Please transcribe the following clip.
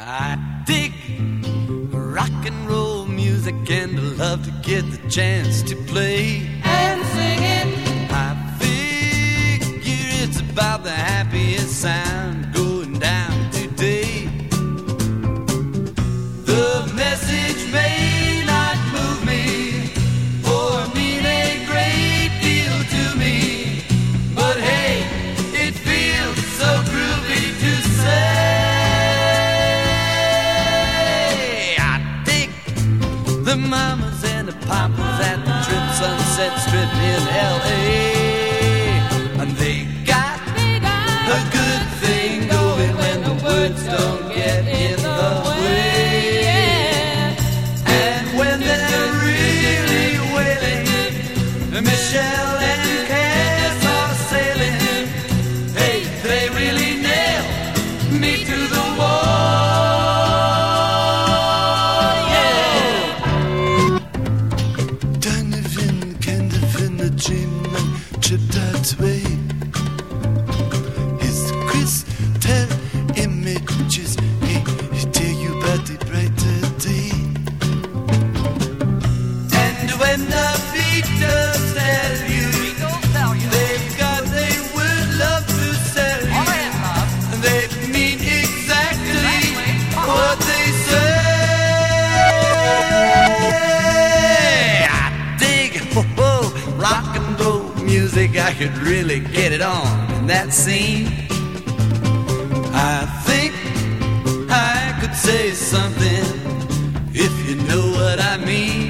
I dig rock and roll music and I love to get the chance to play and sing it. I figure it's about the happiest sound going down today. The message may not move me or mean a great deal to me, but hey, it feels so groovy to say. The mamas and the papas at the Trip Sunset Strip in L.A. And they got a good thing going when the words don't get in the way. And when they're really wailing, Michelle and Cass are sailing. Hey, they really nail me to the wall. That way his crystal images, he tell you about the brighter day. And when the Beatles tell you they've got a word love to sell you, they mean exactly what they say. I dig rock and roll music, I could really get it on in that scene. I think I could say something if you know what I mean.